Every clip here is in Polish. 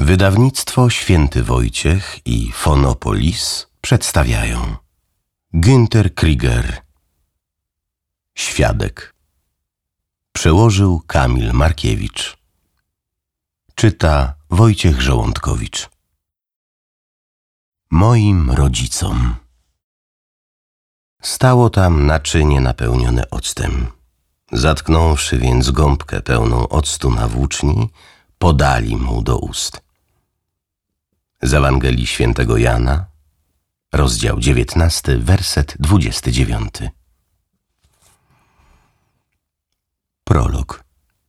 Wydawnictwo Święty Wojciech i Fonopolis przedstawiają Günter Krieger. Świadek. Przełożył Kamil Markiewicz. Czyta Wojciech Żołądkowicz. Moim rodzicom. Stało tam naczynie napełnione octem. Zatknąwszy więc gąbkę pełną octu na włóczni, podali mu do ust. Z Ewangelii Świętego Jana, rozdział 19, werset 29. Prolog.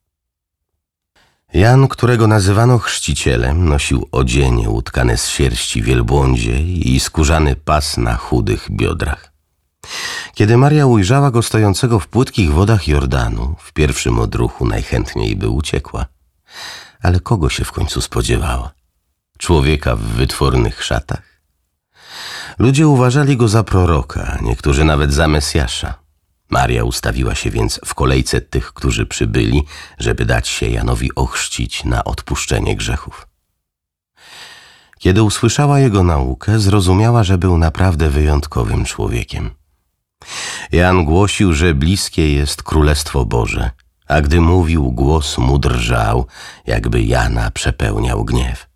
Jan, którego nazywano chrzcicielem, nosił odzienie utkane z sierści wielbłądziej i skórzany pas na chudych biodrach. Kiedy Maria ujrzała go stojącego w płytkich wodach Jordanu, w pierwszym odruchu najchętniej by uciekła. Ale kogo się w końcu spodziewała? Człowieka w wytwornych szatach? Ludzie uważali go za proroka, niektórzy nawet za Mesjasza. Maria ustawiła się więc w kolejce tych, którzy przybyli, żeby dać się Janowi ochrzcić na odpuszczenie grzechów. Kiedy usłyszała jego naukę, zrozumiała, że był naprawdę wyjątkowym człowiekiem. Jan głosił, że bliskie jest Królestwo Boże, a gdy mówił, głos mu drżał, jakby Jana przepełniał gniew.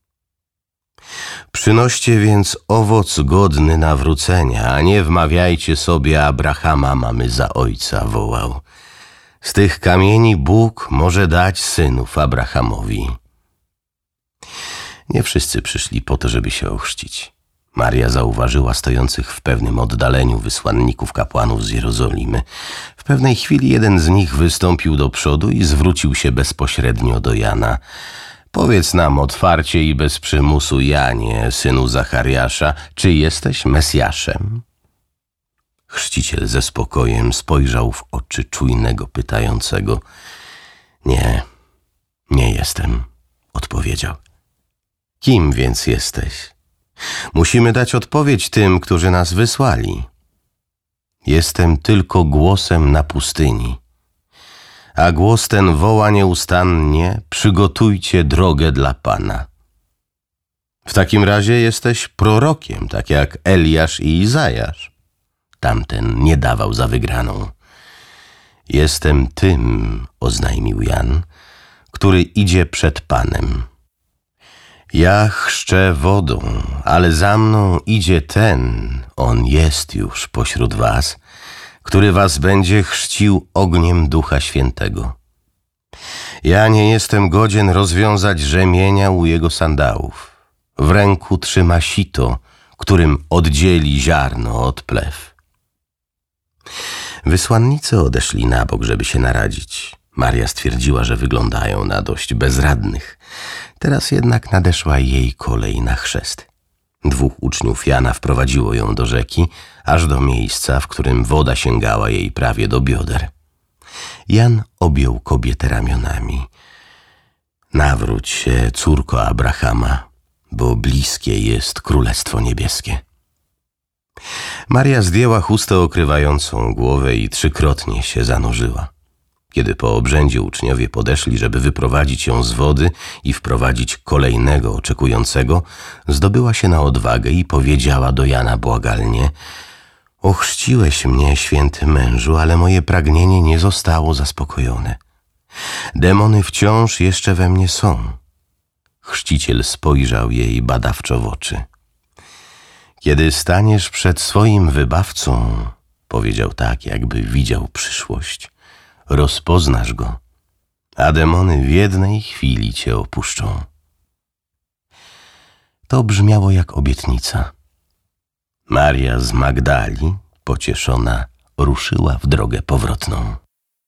Przynoście więc owoc godny nawrócenia, a nie wmawiajcie sobie, Abrahama mamy za ojca, wołał. Z tych kamieni Bóg może dać synów Abrahamowi. Nie wszyscy przyszli po to, żeby się ochrzcić. Maria zauważyła stojących w pewnym oddaleniu wysłanników kapłanów z Jerozolimy. W pewnej chwili jeden z nich wystąpił do przodu i zwrócił się bezpośrednio do Jana. Powiedz nam otwarcie i bez przymusu, Janie, synu Zachariasza, czy jesteś Mesjaszem? Chrzciciel ze spokojem spojrzał w oczy czujnego pytającego. Nie jestem, odpowiedział. Kim więc jesteś? Musimy dać odpowiedź tym, którzy nas wysłali. Jestem tylko głosem na pustyni. A głos ten woła nieustannie, przygotujcie drogę dla Pana. W takim razie jesteś prorokiem, tak jak Eliasz i Izajasz. Tamten nie dawał za wygraną. Jestem tym, oznajmił Jan, który idzie przed Panem. Ja chrzczę wodą, ale za mną idzie ten, on jest już pośród was, który was będzie chrzcił ogniem Ducha Świętego. Ja nie jestem godzien rozwiązać rzemienia u jego sandałów. W ręku trzyma sito, którym oddzieli ziarno od plew. Wysłannicy odeszli na bok, żeby się naradzić. Maria stwierdziła, że wyglądają na dość bezradnych. Teraz jednak nadeszła jej kolej na chrzest. 2 uczniów Jana wprowadziło ją do rzeki, aż do miejsca, w którym woda sięgała jej prawie do bioder. Jan objął kobietę ramionami. Nawróć się, córko Abrahama, bo bliskie jest Królestwo Niebieskie. Maria zdjęła chustę okrywającą głowę i 3-krotnie się zanurzyła. Kiedy po obrzędzie uczniowie podeszli, żeby wyprowadzić ją z wody i wprowadzić kolejnego oczekującego, zdobyła się na odwagę i powiedziała do Jana błagalnie: ochrzciłeś mnie, święty mężu, ale moje pragnienie nie zostało zaspokojone. Demony wciąż jeszcze we mnie są. Chrzciciel spojrzał jej badawczo w oczy. Kiedy staniesz przed swoim wybawcą, powiedział tak, jakby widział przyszłość, rozpoznasz go, a demony w jednej chwili cię opuszczą. To brzmiało jak obietnica. Maria z Magdali, pocieszona, ruszyła w drogę powrotną.